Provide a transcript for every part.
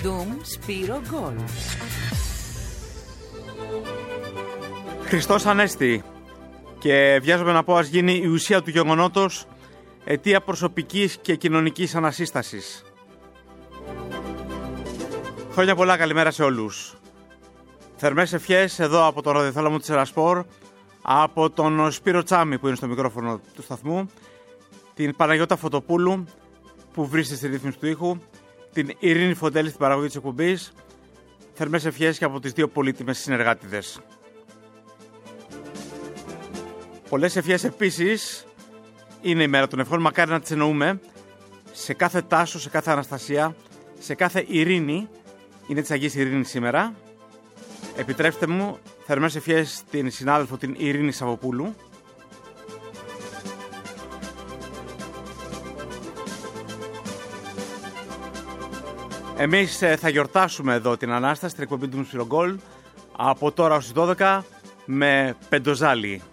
Ντουμ Σπύρο Γκολ. Χριστός Ανέστη. Και βιάζομαι να πω, ας γίνει η ουσία του γεγονότος αιτία προσωπικής και κοινωνικής ανασύστασης. Χρόνια πολλά, καλημέρα σε όλους. Θερμές ευχές εδώ από τον ραδιοθάλαμο της Ερασπορ, από τον Σπύρο Τσάμι που είναι στο μικρόφωνο του σταθμού, την Παναγιώτα Φωτοπούλου που βρίσκεται στη ρύθμιση του ήχου, την Ειρήνη Φοντέλη στην παραγωγή της εκπομπής. Θερμές ευχές και από τις δύο πολύτιμες συνεργάτηδες. Πολλές ευχές επίσης. Είναι η μέρα των ευχών, μακάρι να τις εννοούμε. Σε κάθε Τάσο, σε κάθε Αναστασία, σε κάθε Ειρήνη. Είναι της Αγίας Ειρήνης σήμερα. Επιτρέψτε μου θερμές ευχές στην συνάδελφο την Ειρήνη Σαββοπούλου. Εμείς θα γιορτάσουμε εδώ την Ανάσταση, την εκπομπή του Μουσφυρογκόλ, από τώρα ως τις 12 με πεντοζάλι.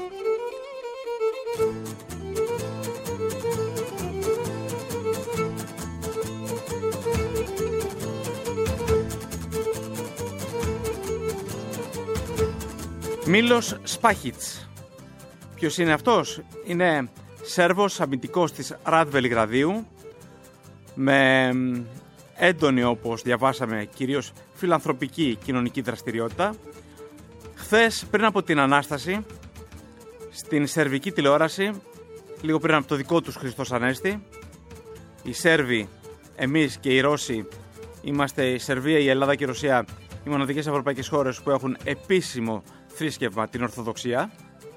Μίλος Σπάχιτς. Ποιος είναι αυτός? Είναι Σέρβος αμυντικός της ΡΑΔ Βελιγραδίου, με έντονη, όπως διαβάσαμε, κυρίως φιλανθρωπική κοινωνική δραστηριότητα. Χθες, πριν από την Ανάσταση, στην σερβική τηλεόραση, λίγο πριν από το δικό τους Χριστός Ανέστη, οι Σέρβοι, εμείς και οι Ρώσοι, είμαστε η Σερβία, η Ελλάδα και η Ρωσία, οι μοναδικές ευρωπαϊκές χώρες που έχουν επίσημο θρήσκευμα, την Ορθοδοξία.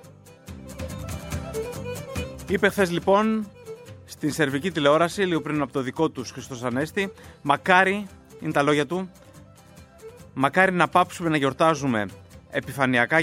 Είπε χθες λοιπόν στην σερβική τηλεόραση, λίγο πριν από το δικό τους Χριστός Ανέστη, μακάρι, είναι τα λόγια του, μακάρι να πάψουμε να γιορτάζουμε επιφανειακά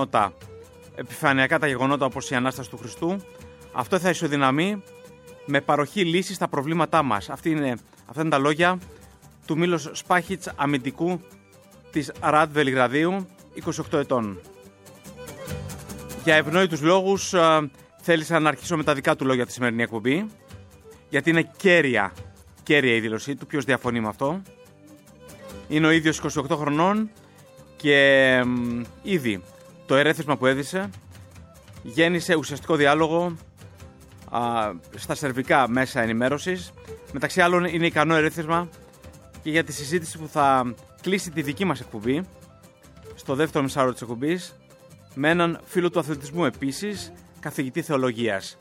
τα γεγονότα όπως η Ανάσταση του Χριστού. Αυτό θα ισοδυναμεί με παροχή λύσης στα προβλήματά μας. Αυτά είναι τα λόγια του Μίλος Σπάχιτς, αμυντικού της ΡΑΔ Βελιγραδίου, 28 ετών. Για ευνόητους λόγους θέλησα να αρχίσω με τα δικά του λόγια τη σημερινή εκπομπή, γιατί είναι κέρια η δήλωσή του, ποιος διαφωνεί με αυτό. Είναι ο ίδιος 28 χρονών και ήδη το ερέθισμα που έδισε γέννησε ουσιαστικό διάλογο στα σερβικά μέσα ενημέρωσης. Μεταξύ άλλων είναι ικανό ερέθισμα και για τη συζήτηση που θα κλείσει τη δική μας εκπομπή, στο δεύτερο μισάωρο της εκπομπής, με έναν φίλο του αθλητισμού επίσης, καθηγητή θεολογίας,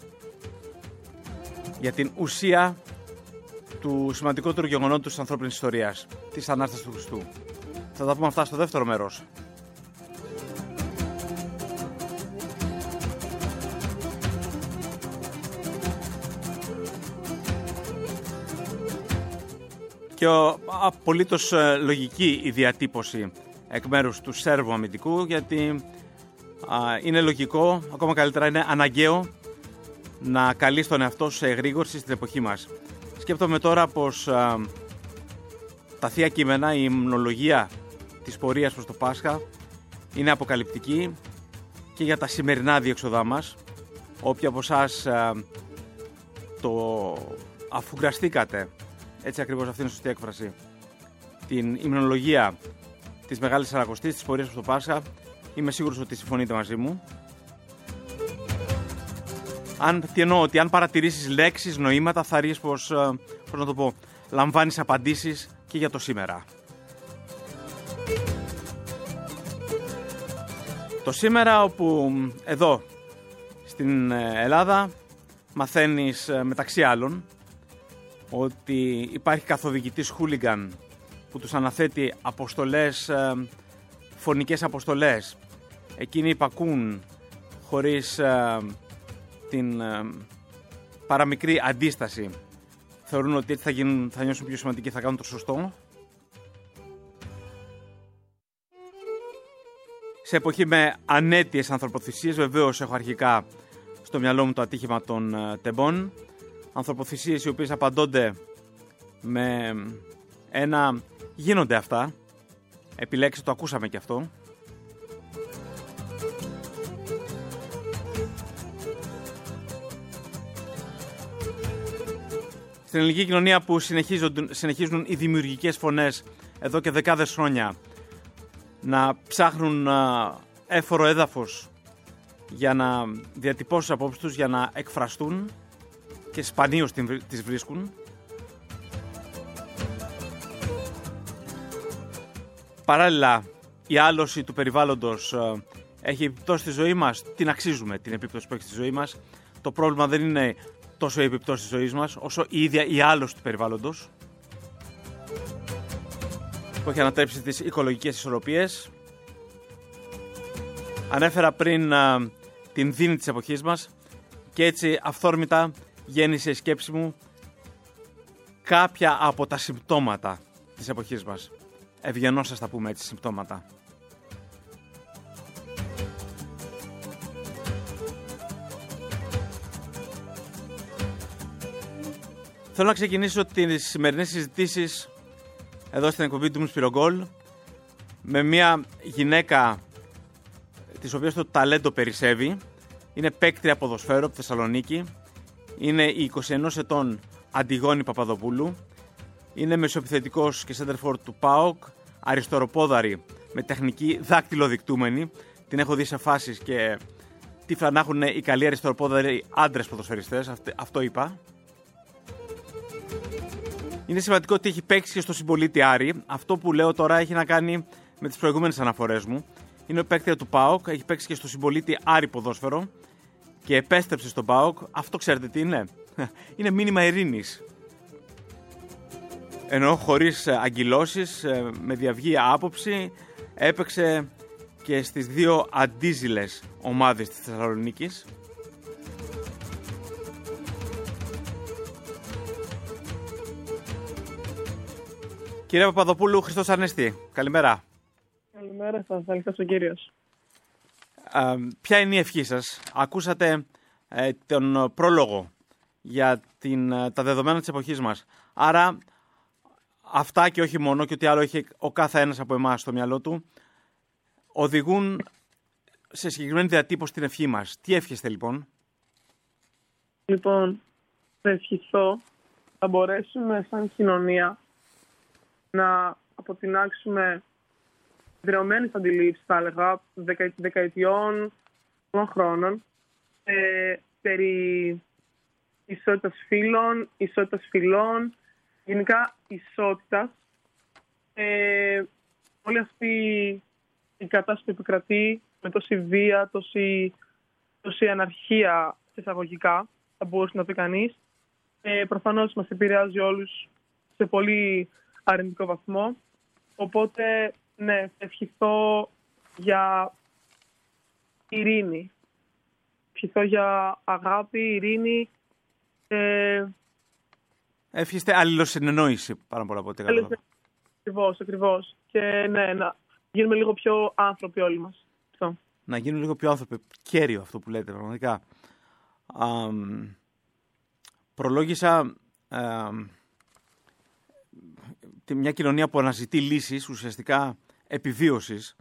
για την ουσία του σημαντικότερου γεγονότος της ανθρώπινης ιστορίας, της Ανάστασης του Χριστού. Θα τα πούμε αυτά στο δεύτερο μέρος. Και απολύτως λογική η διατύπωση εκ μέρους του Σέρβου αμυντικού, γιατί είναι λογικό, ακόμα καλύτερα είναι αναγκαίο, να καλεί τον εαυτό σου σε εγρήγορση στην εποχή μας. Σκέφτομαι τώρα πως τα Θεία Κείμενα, η υμνολογία της πορείας προς το Πάσχα είναι αποκαλυπτική και για τα σημερινά διέξοδά μας. Όποιοι από εσάς το αφουγκραστήκατε, έτσι ακριβώς αυτή είναι η σωστή έκφραση, την υμνολογία της Μεγάλης Σαρακοστής, της πορείας προς το Πάσχα, είμαι σίγουρος ότι συμφωνείτε μαζί μου. Τι εννοώ, ότι αν παρατηρήσεις λέξεις, νοήματα, θα ρίσεις πως να το πω, λαμβάνεις απαντήσεις και για το σήμερα. Το σήμερα, όπου εδώ στην Ελλάδα μαθαίνεις μεταξύ άλλων ότι υπάρχει καθοδηγητής χούλιγκαν που τους αναθέτει αποστολές, φωνικές αποστολές. Εκείνοι υπακούν χωρίς την παραμικρή αντίσταση. Θεωρούν ότι έτσι θα νιώσουν πιο σημαντικοί, θα κάνουν το σωστό. Σε εποχή με ανέτειες ανθρωποθυσίες, βεβαίως έχω αρχικά στο μυαλό μου το ατύχημα των τεμπών. Ανθρωποθυσίες οι οποίες απαντώνται με ένα γίνονται αυτά. Επιλέξτε, το ακούσαμε και αυτό. Στην ελληνική κοινωνία που συνεχίζουν οι δημιουργικές φωνές εδώ και δεκάδες χρόνια να ψάχνουν έφορο έδαφος για να διατυπώσουν τις απόψεις τους, για να εκφραστούν και σπανίως τις βρίσκουν. Παράλληλα, η άλωση του περιβάλλοντος έχει επιπτώσει στη ζωή μας. Την αξίζουμε την επίπτωση που έχει στη ζωή μας. Το πρόβλημα δεν είναι τόσο η επιπτώση της ζωής μας, όσο η ίδια η άλωση του περιβάλλοντος που έχει ανατρέψει τις οικολογικές ισορροπίες. Ανέφερα πριν την δίνη της εποχής μας και έτσι αυθόρμητα γέννησε η σκέψη μου κάποια από τα συμπτώματα της εποχής μας. Ευγενώς σας τα πούμε έτσι, συμπτώματα. Θέλω να ξεκινήσω τις σημερινές συζητήσεις εδώ στην εκπομπή του Σπυρογκόλ με μια γυναίκα της οποίας το ταλέντο περισσεύει. Είναι παίκτρια ποδοσφαίρου από Θεσσαλονίκη. Είναι η 21 ετών Αντιγόνη Παπαδοπούλου. Είναι μεσοεπιθετικός και σέντερφορ του ΠΑΟΚ. Αριστεροπόδαρη με τεχνική δάκτυλοδεικτούμενη. Την έχω δει σε φάσεις και τύφλα να έχουν οι καλοί αριστεροπόδαροι άντρες ποδοσφαιριστές. Αυτό είπα. Είναι σημαντικό ότι έχει παίξει και στο συμπολίτη Άρη. Αυτό που λέω τώρα έχει να κάνει με τις προηγούμενες αναφορές μου. Είναι παίκτρια του ΠΑΟΚ, έχει παίξει και στο συμπολίτη Άρη ποδόσφαιρο και επέστρεψε στον ΠΑΟΚ. Αυτό ξέρετε τι είναι? Είναι μήνυμα ειρήνης. Ενώ χωρίς αγκυλώσεις, με διαυγή άποψη, έπαιξε και στις δύο αντίζηλες ομάδες της Θεσσαλονίκης. Κύριε Παπαδοπούλου, Χριστός Ανέστη, καλημέρα. Καλημέρα σας, αλήθεια ο κύριος. Ποια είναι η ευχή σας? Ακούσατε τον πρόλογο για τα δεδομένα της εποχής μας. Άρα αυτά και όχι μόνο και ό,τι άλλο έχει ο κάθε ένας από εμάς στο μυαλό του οδηγούν σε συγκεκριμένη διατύπωση την ευχή μας. Τι εύχεστε λοιπόν? Λοιπόν, θα ευχηθώ να μπορέσουμε σαν κοινωνία να αποτινάξουμε δρεωμένες αντιλήψεις, θα έλεγα, δεκαετιών, των χρόνων, περί ισότητας φύλων, ισότητας φυλών, γενικά ισότητας. Όλη αυτή η κατάσταση που επικρατεί με τόση βία, τόση αναρχία εισαγωγικά, θα μπορούσε να πει κανείς, προφανώς μας επηρεάζει όλους σε πολύ αρνητικό βαθμό. Οπότε, ναι, ευχηθώ για ειρήνη. Ευχηθώ για αγάπη, ειρήνη. Εύχεστε αλληλοσυνεννόηση πάνω πολλά από ό,τι καταλαβαίνω. Ακριβώς. Και ναι, να γίνουμε λίγο πιο άνθρωποι όλοι μας. Αυτό. Να γίνουμε λίγο πιο άνθρωποι. Κέριο αυτό που λέτε, πραγματικά. Προλόγησα μια κοινωνία που αναζητεί λύσεις, ουσιαστικά επιβίωσης.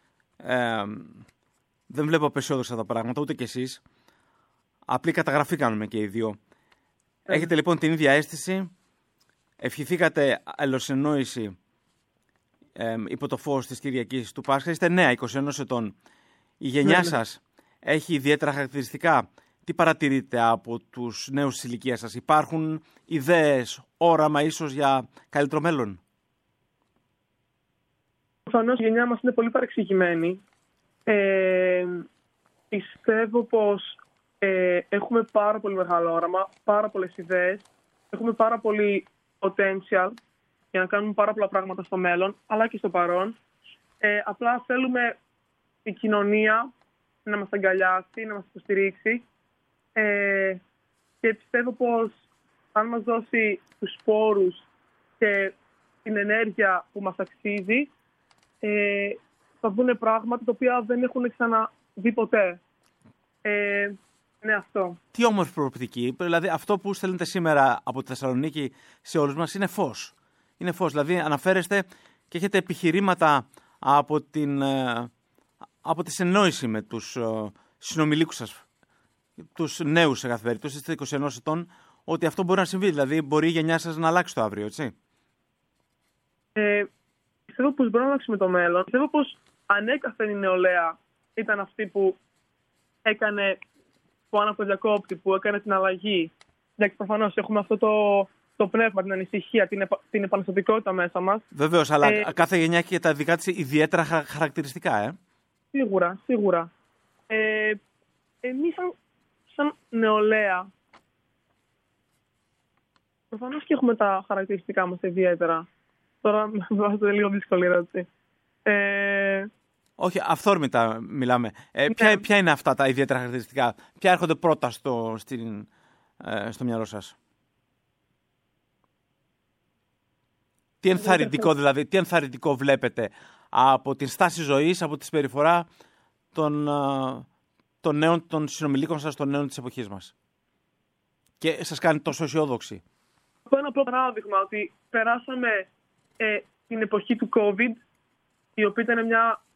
Δεν βλέπω απεσιόδοξα τα πράγματα, ούτε κι εσείς. Απλή καταγραφή κάνουμε και οι δύο. Έχετε λοιπόν την ίδια αίσθηση. Ευχηθήκατε αλληλοσυνεννόηση υπό το φως της Κυριακής του Πάσχα. Είστε νέα, 21 ετών. Η γενιά σας έχει ιδιαίτερα χαρακτηριστικά. Τι παρατηρείτε από τους νέους της ηλικίας σας? Υπάρχουν ιδέες, όραμα ίσως για καλύτερο μέλλον? Προφανώς η γενιά μας είναι πολύ παρεξηγημένη. Πιστεύω πως έχουμε πάρα πολύ μεγάλο όραμα, πάρα πολλές ιδέες. Έχουμε πάρα πολύ potential για να κάνουμε πάρα πολλά πράγματα στο μέλλον, αλλά και στο παρόν. Απλά θέλουμε η κοινωνία να μας αγκαλιάσει, να μας υποστηρίξει. Και πιστεύω πως αν μας δώσει τους σπόρους και την ενέργεια που μας αξίζει, θα βγουν πράγματα τα οποία δεν έχουν ξαναδεί ποτέ. Ναι, αυτό. Τι όμορφη προοπτική. Δηλαδή αυτό που στέλνετε σήμερα από τη Θεσσαλονίκη σε όλους μας είναι φως. Είναι φως. Δηλαδή αναφέρεστε και έχετε επιχειρήματα από τη συνεννόηση με τους συνομιλίκους σας, τους νέους σε κάθε περίπτωση. Είστε 21 ετών, ότι αυτό μπορεί να συμβεί. Δηλαδή, μπορεί η γενιά σας να αλλάξει το αύριο, έτσι. Πιστεύω πως μπορεί να αλλάξει με το μέλλον. Πιστεύω πως ανέκαθεν η νεολαία ήταν αυτή που έκανε πάνω από το διακόπτη, που έκανε την αλλαγή. Γιατί προφανώς έχουμε αυτό το πνεύμα, την ανησυχία, την επαναστατικότητα μέσα μας. Βεβαίως, αλλά κάθε γενιά έχει και τα δικά της ιδιαίτερα χαρακτηριστικά, Σίγουρα. Εμείς σαν νεολαία, προφανώς και έχουμε τα χαρακτηριστικά μας ιδιαίτερα. Τώρα με βάζετε λίγο δύσκολη ερώτηση. Όχι, αυθόρμητα μιλάμε. Ποια είναι αυτά τα ιδιαίτερα χαρακτηριστικά, ποια έρχονται πρώτα στο μυαλό σας? Τι ενθαρρυντικό βλέπετε από την στάση ζωής, από τη συμπεριφορά των νέων, των συνομιλίκων σας, των νέων της εποχής μας, και σας κάνει τόσο αισιόδοξη? Από ένα απλό παράδειγμα, ότι περάσαμε την εποχή του COVID, η οποία ήταν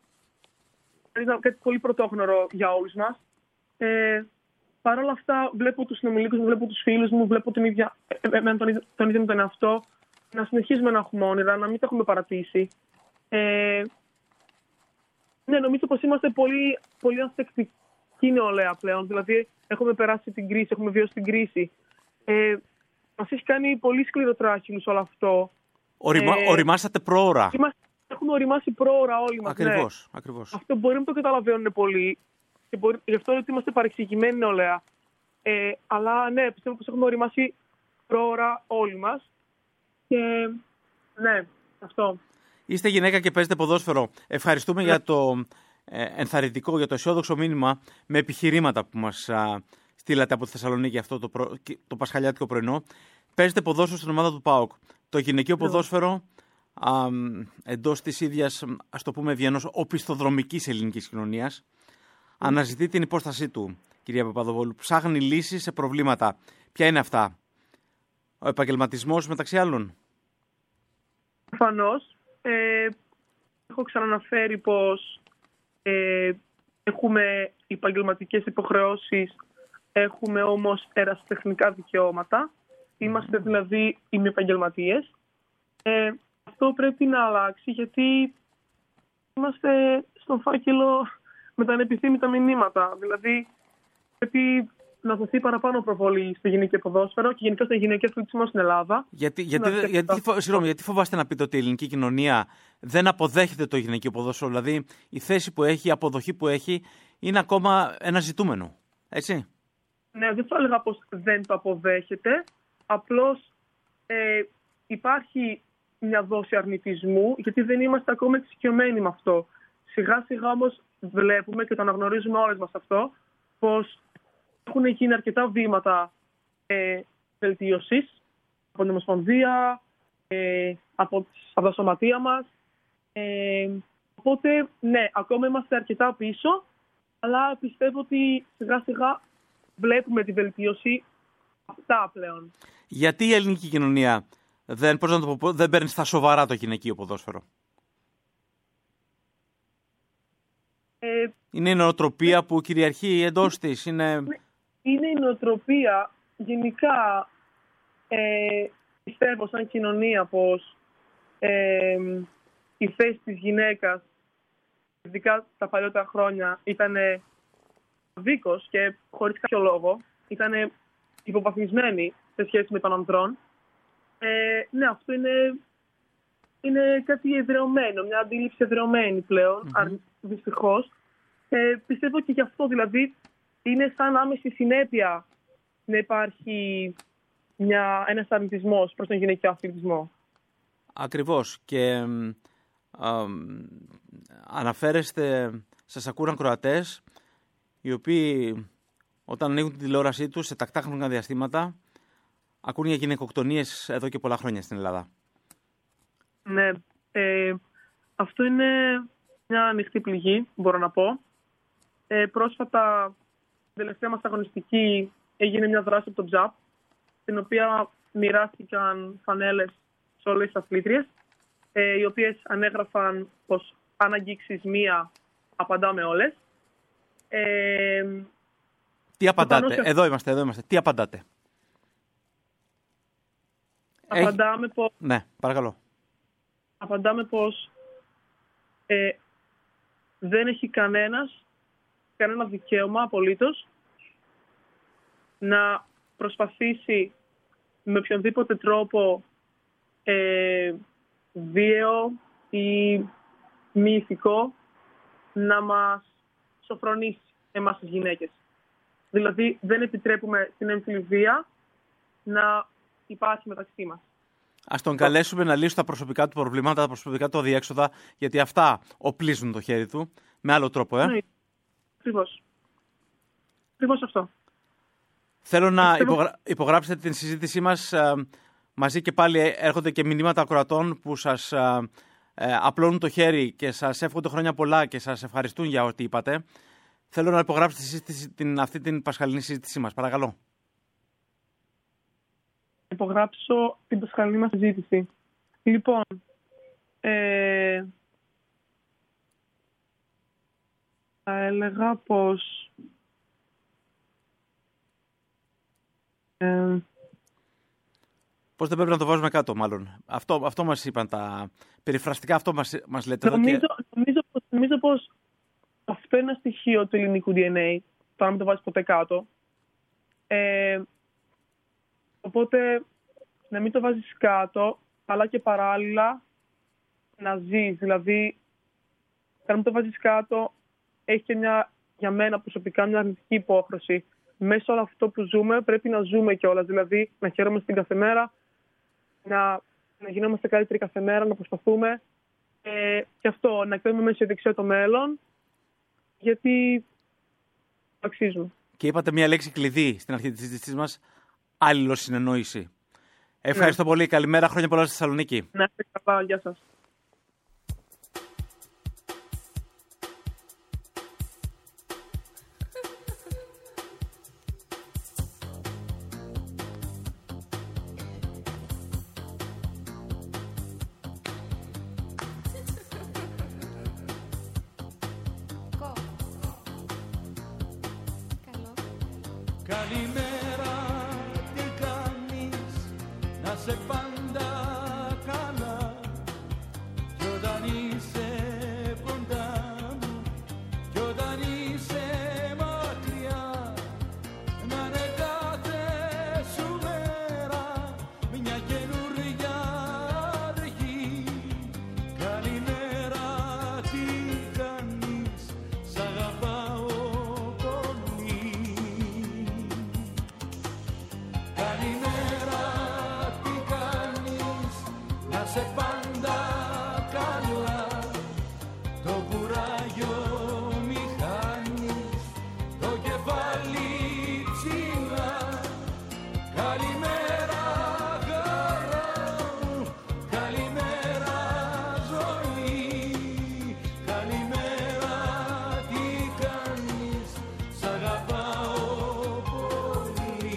κάτι πολύ πρωτόγνωρο για όλους μας. Παρ' όλα αυτά, βλέπω τους συνομιλίκους μου, βλέπω τους φίλους μου, βλέπω τον ίδιο με τον εαυτό, να συνεχίζουμε να έχουμε όνειρα, να μην τα έχουμε παρατήσει. Ναι, νομίζω πως είμαστε πολύ, πολύ ανθεκτική νεολαία πλέον. Δηλαδή, έχουμε περάσει την κρίση, έχουμε βιώσει την κρίση. Μας έχει κάνει πολύ σκληροτράχυλους όλο αυτό. Οριμάσατε πρόωρα. Έχουμε οριμάσει πρόωρα όλοι μας. Ακριβώς. Αυτό μπορεί να το καταλαβαίνουν πολλοί. Και γι' αυτό ότι είμαστε παρεξηγημένοι νεολαία. Αλλά ναι, πιστεύω πως έχουμε οριμάσει πρόωρα όλοι μας. Και ναι, αυτό. Είστε γυναίκα και παίζετε ποδόσφαιρο. Ευχαριστούμε για το ενθαρρυντικό, για το αισιόδοξο μήνυμα με επιχειρήματα που μας στείλατε από τη Θεσσαλονίκη αυτό το πασχαλιάτικο πρωινό. Παίζετε ποδόσφαιρο στην ομάδα του ΠΑΟΚ. Το γυναικείο ποδόσφαιρο, εντός της ίδιας, ας το πούμε, ευγενώς οπισθοδρομικής ελληνικής κοινωνίας, αναζητεί την υπόστασή του, κυρία Παπαδοπούλου. Ψάχνει λύσεις σε προβλήματα. Ποια είναι αυτά? Ο επαγγελματισμός, μεταξύ άλλων. Προφανώς. Έχω ξαναναφέρει πως έχουμε επαγγελματικές υποχρεώσεις, έχουμε όμως ερασιτεχνικά δικαιώματα. Είμαστε δηλαδή ημιεπαγγελματίες. Αυτό πρέπει να αλλάξει, γιατί είμαστε στον φάκελο με τα ανεπιθύμητα μηνύματα. Δηλαδή, πρέπει να δοθεί παραπάνω προβολή στο γυναικείο ποδόσφαιρο και γενικά στο γυναικείο αθλητισμό στην Ελλάδα. Γιατί φοβάστε να πείτε ότι η ελληνική κοινωνία δεν αποδέχεται το γυναικείο ποδόσφαιρο? Δηλαδή, η θέση που έχει, η αποδοχή που έχει είναι ακόμα ένα ζητούμενο. Έτσι. Ναι, δεν θα έλεγα πως δεν το αποδέχεται. Απλώς υπάρχει μια δόση αρνητισμού, γιατί δεν είμαστε ακόμα εξοικειωμένοι με αυτό. Σιγά σιγά όμως βλέπουμε και το αναγνωρίζουμε όλες μας αυτό, πως έχουν γίνει αρκετά βήματα βελτίωσης από την Ομοσπονδία, από τα σωματεία μας. Οπότε, ναι, ακόμα είμαστε αρκετά πίσω, αλλά πιστεύω ότι σιγά σιγά βλέπουμε τη βελτίωση αυτά πλέον. Γιατί η ελληνική κοινωνία δεν παίρνει στα σοβαρά το γυναικείο ποδόσφαιρο? Είναι η νοοτροπία που κυριαρχεί εντός της? Είναι η νοοτροπία. Γενικά πιστεύω σαν κοινωνία πως η θέση της γυναίκας, ειδικά τα παλιότερα χρόνια, ήταν δίκως και χωρίς κάποιο λόγο. Ήταν υποβαθμισμένη σε σχέση με των ανδρών. Ναι, αυτό είναι κάτι εδραιωμένο, μια αντίληψη εδραιωμένη πλέον, δυστυχώς. Πιστεύω και γι' αυτό, δηλαδή, είναι σαν άμεση συνέπεια να υπάρχει ένας αρνητισμός προς τον γυναικείο αθλητισμό. Ακριβώς. Και αναφέρεστε, σας ακούνε ακροατές, οι οποίοι όταν ανοίγουν την τηλεόρασή τους σε τακτά χρονικά διαστήματα ακούνε για γυναικοκτονίες εδώ και πολλά χρόνια στην Ελλάδα. Ναι. Αυτό είναι μια ανοιχτή πληγή, μπορώ να πω. Πρόσφατα, την τελευταία μας αγωνιστική, έγινε μια δράση από τον Τζαπ, στην οποία μοιράστηκαν φανέλες σε όλες τις αθλήτριες, οι οποίες ανέγραφαν πως αν αγγίξεις μία, απαντάμε όλες. Τι απαντάτε? Εδώ είμαστε. Τι απαντάτε? Απαντάμε πως... Ναι, παρακαλώ. Απαντάμε πως δεν έχει κανένα δικαίωμα απολύτως να προσπαθήσει με οποιονδήποτε τρόπο βίαιο ή μη ηθικό να μας σοφρονήσει εμάς τις γυναίκες. Δηλαδή δεν επιτρέπουμε την έμφυλη βία να υπάρχει μεταξύ μας. Ας τον καλέσουμε να λύσει τα προσωπικά του προβλήματα, τα προσωπικά του αδιέξοδα, γιατί αυτά οπλίζουν το χέρι του με άλλο τρόπο, Ναι, ακριβώς. Ακριβώς αυτό. Θέλω να υπογράψετε την συζήτησή μας. Μαζί και πάλι έρχονται και μηνύματα ακροατών που σας απλώνουν το χέρι και σας εύχονται χρόνια πολλά και σας ευχαριστούν για ό,τι είπατε. Θέλω να υπογράψετε αυτή την πασχαλινή συζήτησή μας. Παρακαλώ. Υπογράψω την πασχαλινή μας συζήτηση. Λοιπόν, θα έλεγα πως πώς δεν πρέπει να το βάζουμε κάτω, μάλλον. Αυτό μας είπαν τα περιφραστικά, αυτό μας λέτε. Νομίζω πως αυτό είναι ένα στοιχείο του ελληνικού DNA, το να μην το βάζεις ποτέ κάτω. Οπότε, να μην το βάζεις κάτω, αλλά και παράλληλα να ζεις. Δηλαδή, να μην το βάζεις κάτω, έχει και για μένα προσωπικά μια αρνητική υπόχρωση. Μέσα όλο αυτό που ζούμε, πρέπει να ζούμε κιόλας. Δηλαδή, να χαίρομαστε την κάθε μέρα, να γινόμαστε καλύτεροι κάθε μέρα, να προσπαθούμε. Και αυτό, να κάνουμε με αισιοδοξία το μέλλον, γιατί αξίζουμε. Και είπατε μια λέξη κλειδί στην αρχή της συζήτησής μας, αλληλοσυνεννόηση. Ευχαριστώ πολύ. Καλημέρα, χρόνια πολλά στη Θεσσαλονίκη. Να είστε καλά, γεια σας. Καλημέρα, τι κάνεις, να σε πάντα καλά. Κι όταν είσαι κοντά μου, κι όταν είσαι μακριά, να είναι κάθε σου μέρα μια καινούρια αρχή. Καλημέρα, τι κάνεις, σ' αγαπάω πολύ. Καλημέρα, τι κάνεις, να σε πάντα καλά. Το κουράγιο μη χάνεις, το κεφάλι ψηλά. Καλημέρα, χαρά μου, καλημέρα, ζωή. Καλημέρα, τι κάνεις, σ' αγαπάω πολύ.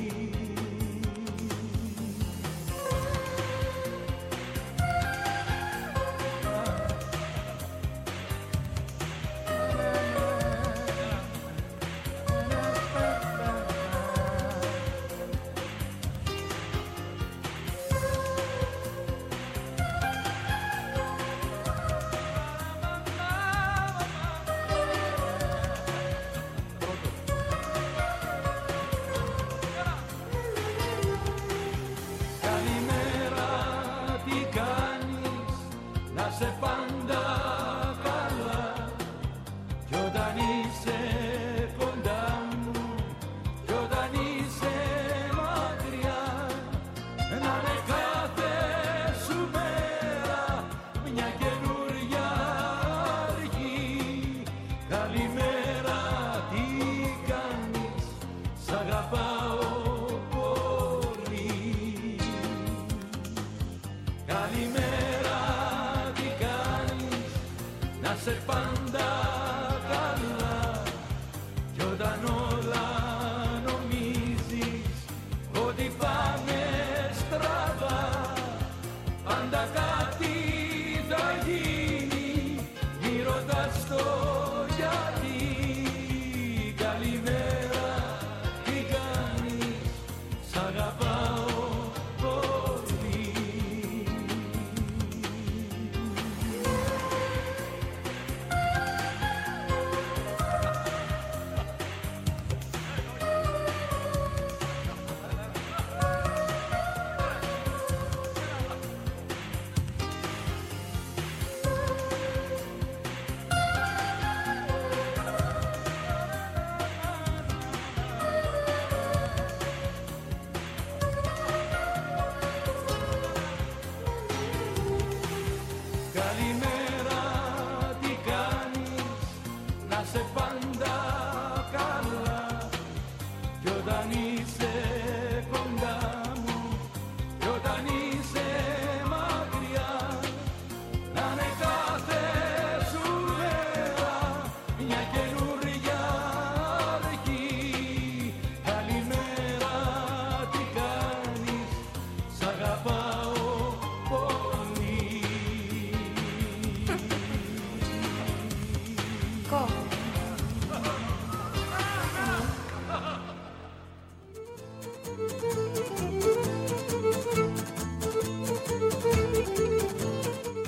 Καλημέρα, τι κάνεις, να σε πάντα καλά. Κι όταν είσαι κοντά μου, κι όταν είσαι μακριά, να είναι κάθε σου μέρα μια καινούρια αρχή. Καλημέρα, τι κάνεις, σ' αγαπάω πολύ. Καλημέρα, τι κάνεις, να σε πάντα καλά. Κι όταν όλα νομίζεις ότι πάνε στραβά, πάντα κάτι θα γίνει, μη ρωτάς το γιατί. Καλημέρα, τι κάνεις, σ' αγαπάω πολύ.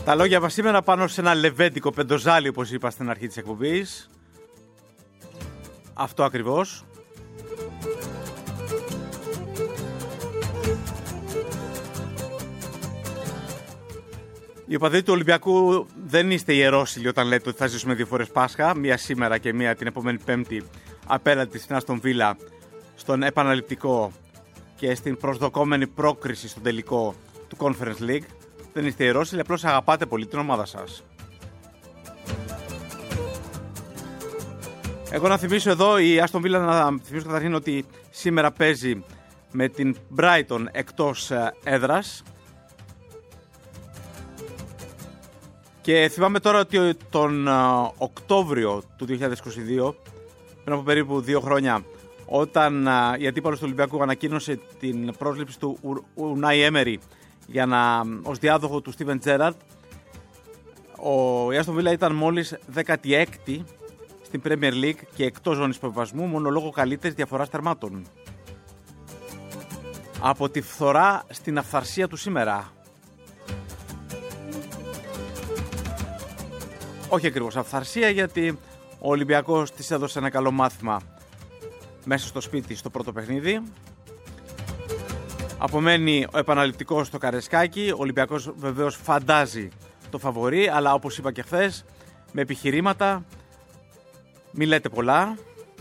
Τα λόγια μας σήμερα πάνω σε ένα λεβέντικο πεντοζάλι, όπως είπα στην αρχή της εκπομπής. Αυτό ακριβώς. Οι οπαδοί του Ολυμπιακού δεν είστε ιερόσιλοι όταν λέτε ότι θα ζήσουμε 2 φορές Πάσχα, μία σήμερα και μία την επόμενη Πέμπτη απέναντι στην Άστον Βίλα, στον επαναληπτικό και στην προσδοκόμενη πρόκριση στον τελικό του Conference League. Δεν είστε ιερόσιλοι, απλώς αγαπάτε πολύ την ομάδα σας. Εγώ να θυμίσω εδώ, η Άστον Βίλα, να θυμίσω καταρχήν ότι σήμερα παίζει με την Brighton εκτός έδρας. Και θυμάμαι τώρα ότι τον Οκτώβριο του 2022, πριν από περίπου 2 χρόνια, όταν η αντίπαλος του Ολυμπιακού ανακοίνωσε την πρόσληψη του Unai Emery ως διάδοχο του Steven Gerrard, η Άστον Βίλα ήταν μόλις 16η στην Premier League και εκτός ζώνης προβιβασμού, μόνο λόγω καλύτερης διαφοράς τερμάτων. Από τη φθορά στην αυθαρσία του σήμερα. Όχι ακριβώς αυθαρσία, γιατί ο Ολυμπιακός της έδωσε ένα καλό μάθημα μέσα στο σπίτι στο πρώτο παιχνίδι. Απομένει ο επαναληπτικός στο Καρεσκάκι. Ο Ολυμπιακός βεβαίως φαντάζει το φαβορί, αλλά όπως είπα και χθες, με επιχειρήματα, μη λέτε πολλά.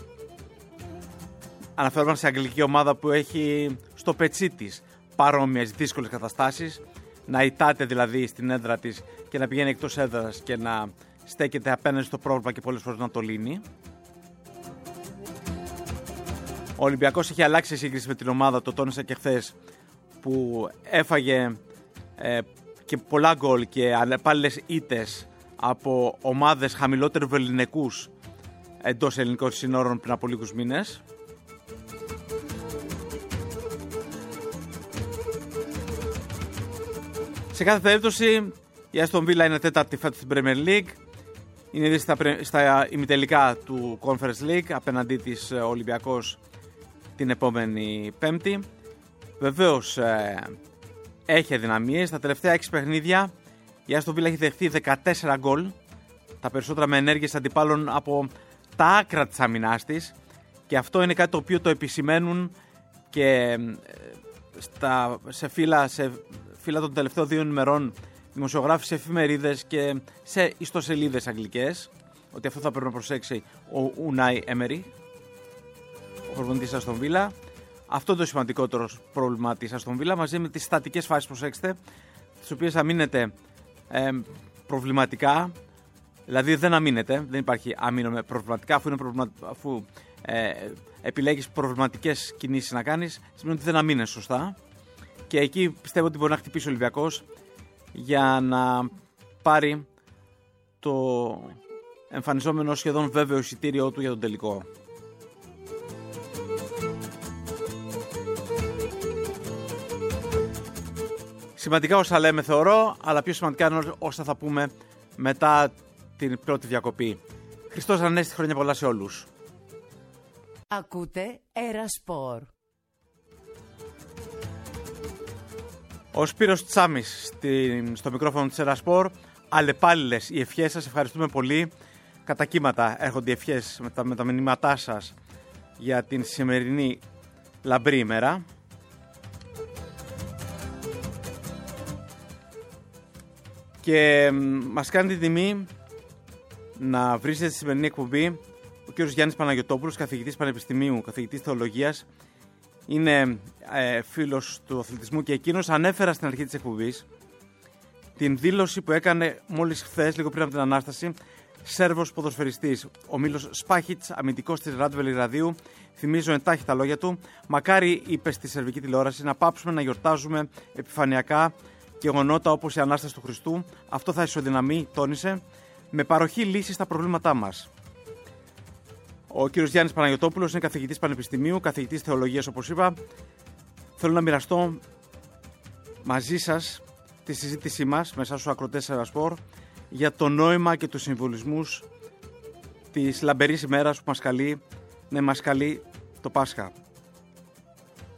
Αναφέρομαι σε αγγλική ομάδα που έχει στο πετσί της παρόμοιες δύσκολες καταστάσεις, να ητάται δηλαδή στην έδρα της και να πηγαίνει εκτός έδρας και να στέκεται απέναντι στο πρόβλημα και πολλές φορές να το λύνει. Ο Ολυμπιακός έχει αλλάξει σύγκριση με την ομάδα, το τόνισα και χθες, που έφαγε και πολλά γκολ και ανεπάλληλες ήττες από ομάδες χαμηλότερου βεληνικούς εντός ελληνικών συνόρων πριν από λίγους μήνες. Σε κάθε περίπτωση η Άστον Βίλα είναι 4η φέτος στην Premier League. Είναι ήδη στα ημιτελικά του Conference League, απέναντί της Ολυμπιακός την επόμενη Πέμπτη. Βεβαίως έχει αδυναμίες. Στα τελευταία 6 παιχνίδια η Άστον Βίλα έχει δεχτεί 14 γκολ, τα περισσότερα με ενέργειες αντιπάλων από τα άκρα της αμυνάς της, και αυτό είναι κάτι το οποίο το επισημαίνουν και σε φύλλα των τελευταίων 2 ημερών δημοσιογράφοι σε εφημερίδες και σε ιστοσελίδες αγγλικές, ότι αυτό θα πρέπει να προσέξει ο Unai Emery, ο προπονητής Άστον Βίλα. Αυτό είναι το σημαντικότερο πρόβλημα της Άστον Βίλα, μαζί με τις στατικές φάσεις, προσέξτε, τις οποίες αμήνεται προβληματικά. Δηλαδή δεν αμήνεται, δεν υπάρχει αμήνω προβληματικά, αφού επιλέγεις προβληματικές κινήσεις να κάνεις, σημαίνει ότι δεν αμήνες σωστά. Και εκεί πιστεύω ότι μπορεί να χτυπήσει ο Ολυμπιακός για να πάρει το εμφανιζόμενο σχεδόν βέβαιο εισιτήριό του για τον τελικό. Σημαντικά όσα λέμε θεωρώ, αλλά πιο σημαντικά είναι όσα θα πούμε μετά την πρώτη διακοπή. Χριστός Ανέστη, χρόνια πολλά σε όλους. Ακούτε Ερασπορ. Ο Σπύρος Τσάμης στο μικρόφωνο της Ερασπορ. Αλλεπάλληλες οι ευχές σας, ευχαριστούμε πολύ. Κατά κύματα έρχονται οι ευχές με τα μηνύματά σας για την σημερινή λαμπρή ημέρα. Και μας κάνει την τιμή να βρίσκεται στη σημερινή εκπομπή ο κ. Γιάννης Παναγιωτόπουλος, καθηγητής Πανεπιστημίου, καθηγητής Θεολογίας. Είναι φίλος του αθλητισμού και εκείνος ανέφερα στην αρχή της εκπομπής την δήλωση που έκανε μόλις χθες, λίγο πριν από την Ανάσταση, Σέρβος ποδοσφαιριστής, ο Μίλος Σπάχιτς, αμυντικός της Ράντ Βελιγραδίου. Θυμίζω εντάχει τα λόγια του. Μακάρι, είπε στη σερβική τηλεόραση, να πάψουμε να γιορτάζουμε επιφανειακά γεγονότα όπως η Ανάσταση του Χριστού. Αυτό θα ισοδυναμεί, τόνισε, με παροχή λύσης στα προβλήματά μας. Ο κύριος Γιάννης Παναγιωτόπουλος είναι καθηγητής Πανεπιστημίου, καθηγητής Θεολογίας, όπως είπα. Θέλω να μοιραστώ μαζί σας τη συζήτησή μας, με εσάς τους ακροτές Ερασπορ, για το νόημα και τους συμβολισμούς της λαμπερής ημέρας που μας καλεί το Πάσχα.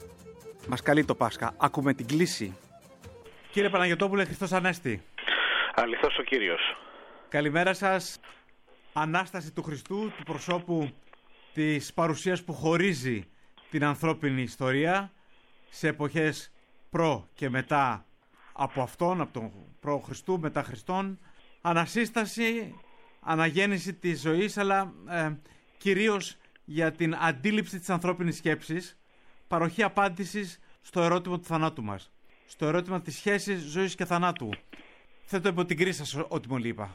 Μας καλεί το Πάσχα. Ακούμε την κλήση. Κύριε Παναγιωτόπουλε, Χριστός Ανέστη. Αληθώς ο Κύριος. Καλημέρα σας. Ανάσταση του Χριστού, του προσώπου της παρουσίας που χωρίζει την ανθρώπινη ιστορία σε εποχές προ και μετά από αυτόν, από τον προ Χριστού, μετά Χριστόν. Ανασύσταση, αναγέννηση της ζωής, αλλά κυρίως για την αντίληψη της ανθρώπινης σκέψης, παροχή απάντησης στο ερώτημα του θανάτου μας, στο ερώτημα της σχέσης ζωής και θανάτου. Θέτω υπό την κρίση σας ό,τι μου είπα.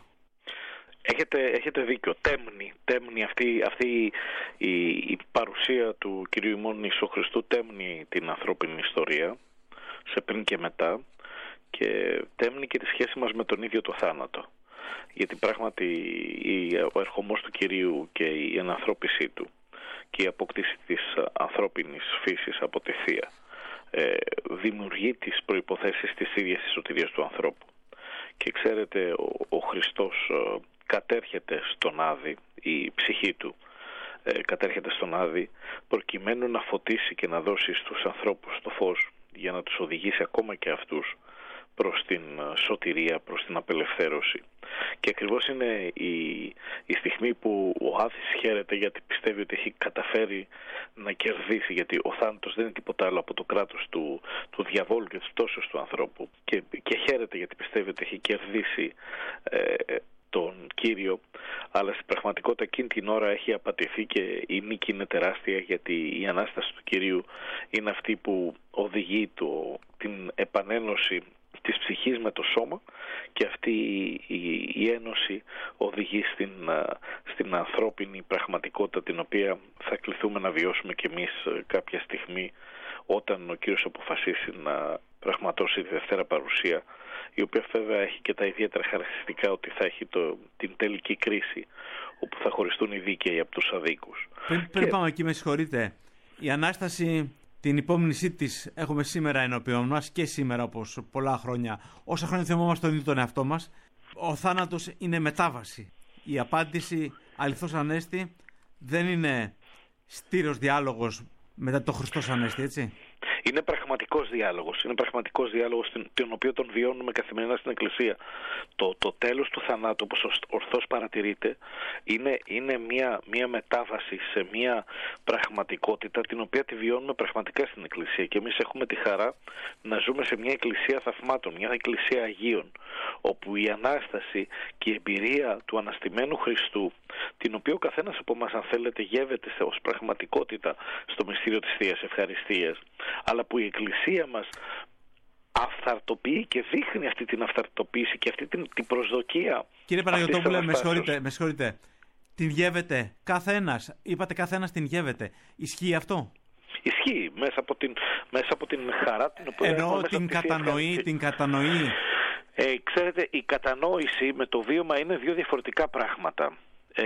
Έχετε δίκιο. Τέμνει αυτή η παρουσία του Κυρίου ημών Ιησού Χριστού, τέμνει την ανθρώπινη ιστορία σε πριν και μετά, και τέμνει και τη σχέση μας με τον ίδιο το θάνατο. Γιατί πράγματι ο ερχομός του Κυρίου και η ενανθρώπισή του και η απόκτηση της ανθρώπινης φύσης από τη Θεία δημιουργεί τις προϋποθέσεις της ίδιας της σωτηρίας του ανθρώπου. Και ξέρετε, ο Χριστός κατέρχεται στον Άδη, η ψυχή του κατέρχεται στον Άδη προκειμένου να φωτίσει και να δώσει στους ανθρώπους το φως, για να τους οδηγήσει ακόμα και αυτούς προς την σωτηρία, προς την απελευθέρωση. Και ακριβώς είναι η στιγμή που ο Άδης χαίρεται, γιατί πιστεύει ότι έχει καταφέρει να κερδίσει, γιατί ο θάνατος δεν είναι τίποτα άλλο από το κράτος του διαβόλου και της πτώσεως του ανθρώπου, και χαίρεται γιατί πιστεύει ότι έχει κερδίσει τον Κύριο, αλλά στην πραγματικότητα εκείνη την ώρα έχει απατηθεί και η νίκη είναι τεράστια, γιατί η Ανάσταση του Κυρίου είναι αυτή που οδηγεί την επανένωση της ψυχής με το σώμα, και αυτή η ένωση οδηγεί στην ανθρώπινη πραγματικότητα, την οποία θα κληθούμε να βιώσουμε κι εμείς κάποια στιγμή, όταν ο Κύριος αποφασίσει να πραγματώσει τη Δευτέρα Παρουσία, η οποία βέβαια έχει και τα ιδιαίτερα χαρακτηριστικά ότι θα έχει την τελική κρίση, όπου θα χωριστούν οι δίκαιοι από τους αδίκους. Πριν πάμε εκεί, με συγχωρείτε, η Ανάσταση, την υπόμνησή της έχουμε σήμερα ενώπιον μας, και σήμερα όπως πολλά χρόνια, όσα χρόνια θυμόμαστε τον ίδιο τον εαυτό μας. Ο θάνατος είναι μετάβαση. Η απάντηση αληθώς Ανέστη δεν είναι στήρος διάλογος μετά το Χριστός Ανέστη, έτσι. Είναι πραγματικός διάλογος. Είναι πραγματικός διάλογος, τον οποίο τον βιώνουμε καθημερινά στην Εκκλησία. Το τέλος του θανάτου, όπως ορθώς παρατηρείται, είναι μια μετάβαση σε μια πραγματικότητα, την οποία τη βιώνουμε πραγματικά στην Εκκλησία. Και εμείς έχουμε τη χαρά να ζούμε σε μια Εκκλησία θαυμάτων, μια Εκκλησία Αγίων, όπου η Ανάσταση και η εμπειρία του αναστημένου Χριστού, την οποία ο καθένας από εμάς, αν θέλετε, γεύεται ως πραγματικότητα στο μυστήριο της Θείας Ευχαριστίας, αλλά που η Εκκλησία μας αυθαρτοποιεί και δείχνει αυτή την αυθαρτοποίηση και αυτή την προσδοκία. Κύριε Παναγιωτόπουλε, με συγχωρείτε. Την γεύεται κάθε ένας. Είπατε κάθε ένας την γεύεται. Ισχύει αυτό? Ισχύει μέσα από την χαρά την οποία εννοώ την κατανοεί. Ξέρετε, η κατανόηση με το βίωμα είναι δύο διαφορετικά πράγματα.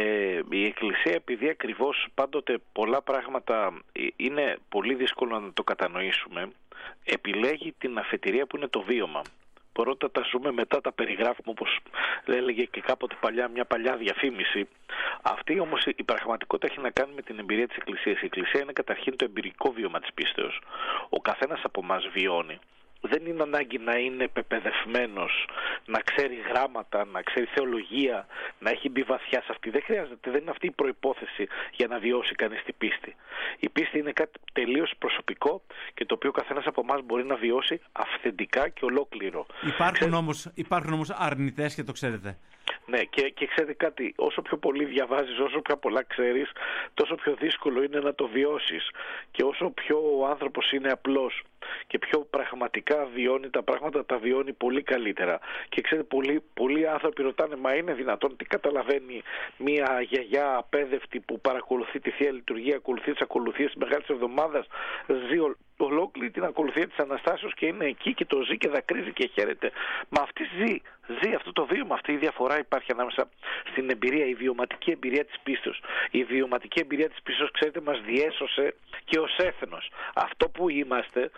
Η Εκκλησία, επειδή ακριβώς πάντοτε πολλά πράγματα είναι πολύ δύσκολο να το κατανοήσουμε, επιλέγει την αφετηρία που είναι το βίωμα. Πρώτα τα ζούμε, μετά τα περιγράφουμε, όπως έλεγε και κάποτε μια παλιά διαφήμιση. Αυτή όμως η πραγματικότητα έχει να κάνει με την εμπειρία της Εκκλησίας. Η Εκκλησία είναι καταρχήν το εμπειρικό βίωμα της πίστεως. Ο καθένας από εμάς βιώνει. Δεν είναι ανάγκη να είναι πεπαιδευμένος, να ξέρει γράμματα, να ξέρει θεολογία, να έχει μπει βαθιά σε αυτή. Δεν χρειάζεται, δεν είναι αυτή η προϋπόθεση για να βιώσει κανείς την πίστη. Η πίστη είναι κάτι τελείως προσωπικό και το οποίο ο καθένας από εμάς μπορεί να βιώσει αυθεντικά και ολόκληρο. Υπάρχουν όμως αρνητές, και το ξέρετε. Ναι, και ξέρετε κάτι, όσο πιο πολύ διαβάζεις, όσο πιο πολλά ξέρεις, τόσο πιο δύσκολο είναι να το βιώσεις. Και όσο πιο ο άνθρωπος είναι απλός και πιο πραγματικά βιώνει τα πράγματα, τα βιώνει πολύ καλύτερα. Και ξέρετε, πολλοί άνθρωποι ρωτάνε, μα είναι δυνατόν, τι καταλαβαίνει μια γιαγιά απέδευτη που παρακολουθεί τη Θεία Λειτουργία, ακολουθεί τις ακολουθίες της Μεγάλης Εβδομάδας, ζει ολόκληρη την ακολουθία της Αναστάσεως και είναι εκεί και το ζει και δακρύζει και χαίρεται. Μα αυτή ζει αυτό το βίωμα, αυτή η διαφορά υπάρχει ανάμεσα στην εμπειρία, η βιωματική εμπειρία της πίστεως. Η βιωματική εμπειρία της πίστεως, ξέρετε, μας διέσωσε και ως έθνος. Αυτό που είμαστε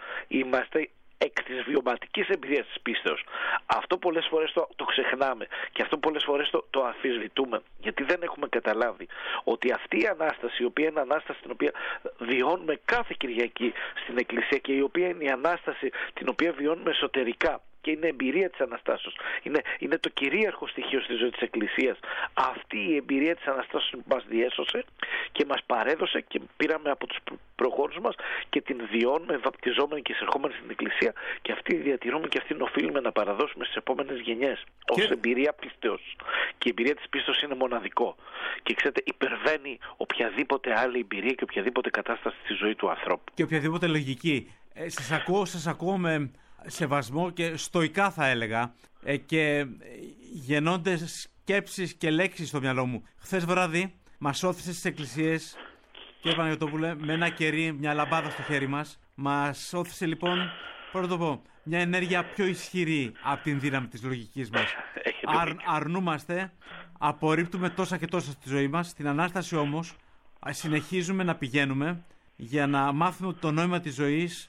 εκ της βιωματικής εμπειρίας της πίστεως. Αυτό πολλές φορές το ξεχνάμε και αυτό πολλές φορές το αμφισβητούμε, γιατί δεν έχουμε καταλάβει ότι αυτή η Ανάσταση, η οποία είναι Ανάσταση την οποία βιώνουμε κάθε Κυριακή στην Εκκλησία και η οποία είναι η Ανάσταση την οποία βιώνουμε εσωτερικά και είναι εμπειρία της Αναστάσεως. Είναι το κυρίαρχο στοιχείο στη ζωή της Εκκλησίας. Αυτή η εμπειρία της Αναστάσεως μας διέσωσε και μας παρέδωσε και πήραμε από τους προχώρους μας και την βιώνουμε βαπτιζόμενοι και εισερχόμενοι στην Εκκλησία, και αυτή διατηρούμε και αυτήν οφείλουμε να παραδώσουμε στις επόμενες γενιές ως εμπειρία πίστεως. Και η εμπειρία της πίστεως είναι μοναδικό. Και ξέρετε, υπερβαίνει οποιαδήποτε άλλη εμπειρία και οποιαδήποτε κατάσταση στη ζωή του ανθρώπου. Και οποιαδήποτε λογική. Σας ακούω με σεβασμό και στοικά θα έλεγα, και γεννώνται σκέψεις και λέξεις στο μυαλό μου. Χθες βράδυ μας όθησε στις εκκλησίες, κύριε Παναγιωτόπουλε, με ένα κερί, μια λαμπάδα στο χέρι μας. Μας όθησε λοιπόν, πώς να το πω, μια ενέργεια πιο ισχυρή από την δύναμη της λογικής μας. Αρνούμαστε, απορρίπτουμε τόσα και τόσα στη ζωή μας. Στην Ανάσταση όμως συνεχίζουμε να πηγαίνουμε για να μάθουμε ότι το νόημα της ζωής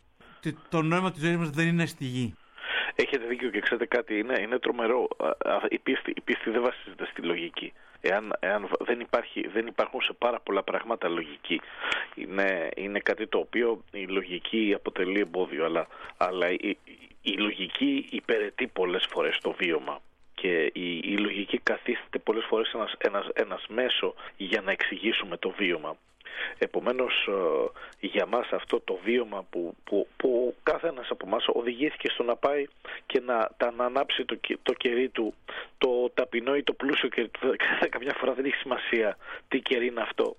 μας δεν είναι στη γη. Έχετε δίκιο, και ξέρετε κάτι, είναι τρομερό. Η πίστη δεν βασίζεται στη λογική. Εάν δεν υπάρχουν σε πάρα πολλά πράγματα λογική. Είναι κάτι το οποίο η λογική αποτελεί εμπόδιο, αλλά η λογική υπηρετεί πολλές φορές το βίωμα. Και η λογική καθίσταται πολλές φορές ένας μέσο για να εξηγήσουμε το βίωμα. Επομένως, για μας αυτό το βίωμα που κάθε ένας από εμάς οδηγήθηκε στο να πάει και να ανάψει το κερί του, το ταπεινό ή το πλούσιο κερί του, καμιά φορά δεν έχει σημασία τι κερί είναι αυτό,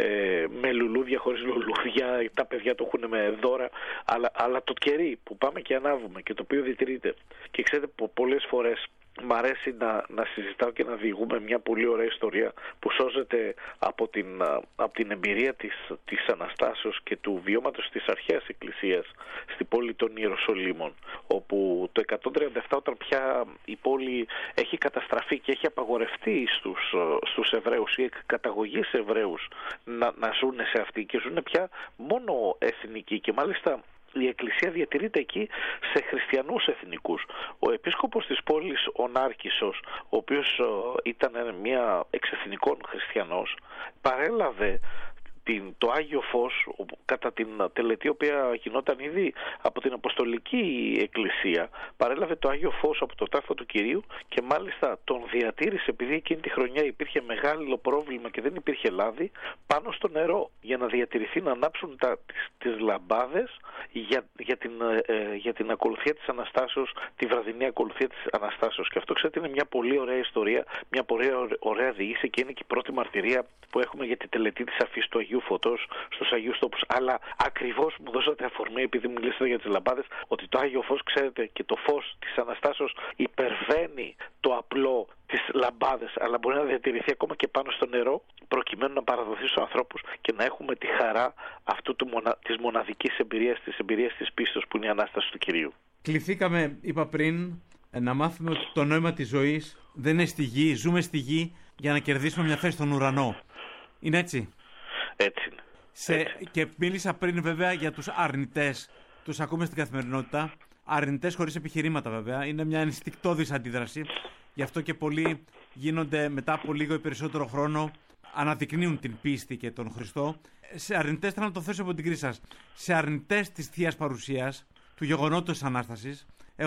με λουλούδια, χωρίς λουλούδια, τα παιδιά το έχουν με δώρα, αλλά το κερί που πάμε και ανάβουμε και το οποίο διατηρείται. Και ξέρετε, πολλές φορές μ' αρέσει να συζητάω και να διηγούμε μια πολύ ωραία ιστορία που σώζεται από την εμπειρία της Αναστάσεως και του βιώματος της αρχαίας Εκκλησίας στην πόλη των Ιεροσολύμων, όπου το 137, όταν πια η πόλη έχει καταστραφεί και έχει απαγορευτεί στους Εβραίους ή καταγωγής Εβραίους να ζουν σε αυτή, και ζουν πια μόνο εθνικοί, και μάλιστα η Εκκλησία διατηρείται εκεί σε χριστιανούς εθνικούς. Ο επίσκοπος της πόλης, ο Νάρκισσος, ο οποίος ήταν μια εξεθνικών χριστιανός, παρέλαβε το Άγιο Φως κατά την τελετή, η οποία γινόταν ήδη από την Αποστολική Εκκλησία. Παρέλαβε το Άγιο Φως από το τάφο του Κυρίου και μάλιστα τον διατήρησε, επειδή εκείνη τη χρονιά υπήρχε μεγάλο πρόβλημα και δεν υπήρχε λάδι, πάνω στο νερό, για να διατηρηθεί, να ανάψουν τις λαμπάδες για την ακολουθία της Αναστάσεως, τη βραδινή ακολουθία της Αναστάσεως. Και αυτό, ξέρετε, είναι μια πολύ ωραία ιστορία, μια πολύ ωραία διήγηση, και είναι και η πρώτη μαρτυρία που έχουμε για τη τελετή της αφής του Αγίου Φωτός στους Αγίους Τόπους. Αλλά ακριβώς μου δώσατε αφορμή, επειδή μιλήσατε για τις λαμπάδες, ότι το Άγιο Φως, ξέρετε, και το φως της Αναστάσεως υπερβαίνει το απλό τις λαμπάδες, αλλά μπορεί να διατηρηθεί ακόμα και πάνω στο νερό, προκειμένου να παραδοθεί στους ανθρώπους και να έχουμε τη χαρά αυτού της μοναδικής εμπειρίας, της εμπειρίας της πίστης, που είναι η Ανάσταση του Κυρίου. Κληθήκαμε, είπα πριν, να μάθουμε ότι το νόημα της ζωής δεν είναι στη γη. Ζούμε στη γη για να κερδίσουμε μια θέση στον ουρανό. Είναι έτσι? Έτσι είναι. Και μίλησα πριν βέβαια για τους αρνητές. Τους ακούμε στην καθημερινότητα. Αρνητές χωρίς επιχειρήματα βέβαια. Είναι μια ενστικτώδης αντίδραση. Γι' αυτό και πολλοί γίνονται μετά από λίγο ή περισσότερο χρόνο, αναδεικνύουν την πίστη και τον Χριστό. Σε αρνητές, θέλω να το θέσω από την κρίση σας, σε αρνητές της Θείας Παρουσίας, του γεγονότος της Ανάστασης,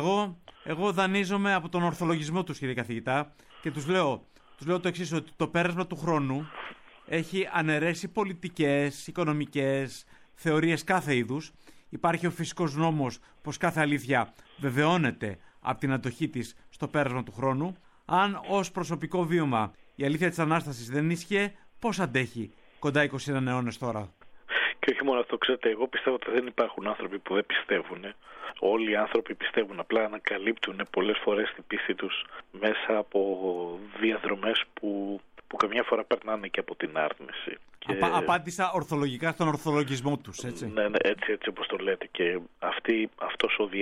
εγώ δανείζομαι από τον ορθολογισμό τους, κύριε καθηγητά, και τους λέω το εξής, ότι το πέρασμα του χρόνου έχει αναιρέσει πολιτικές, οικονομικές, θεωρίες κάθε είδους. Υπάρχει ο φυσικός νόμος πως κάθε αλήθεια βεβαιώνεται από την αντοχή της στο πέρασμα του χρόνου. Αν ως προσωπικό βίωμα η αλήθεια της Ανάστασης δεν ίσχυε, πώς αντέχει κοντά 21 αιώνες τώρα? Και όχι μόνο αυτό, ξέρετε, εγώ πιστεύω ότι δεν υπάρχουν άνθρωποι που δεν πιστεύουν. Όλοι οι άνθρωποι πιστεύουν, απλά ανακαλύπτουν πολλές φορές την πίστη τους μέσα από διαδρομές που καμιά φορά περνάνε και από την άρνηση. Απάντησα ορθολογικά στον ορθολογισμό τους, έτσι. Ναι, έτσι όπως το λέτε. Και αυτός ο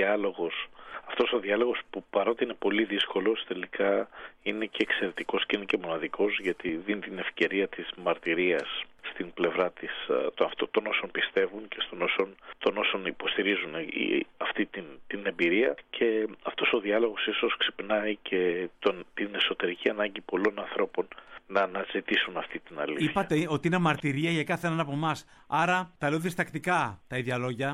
διάλογος που, παρότι είναι πολύ δύσκολος, τελικά είναι και εξαιρετικός και είναι και μοναδικός, γιατί δίνει την ευκαιρία της μαρτυρίας στην πλευρά των όσων πιστεύουν και των όσων υποστηρίζουν αυτή την εμπειρία, και αυτός ο διάλογος ίσως ξεπερνάει και την εσωτερική ανάγκη πολλών ανθρώπων να αναζητήσουν αυτή την αλήθεια. Είπατε ότι είναι μαρτυρία για κάθε έναν από εμάς. Άρα, τα λέω διστακτικά τα ίδια λόγια,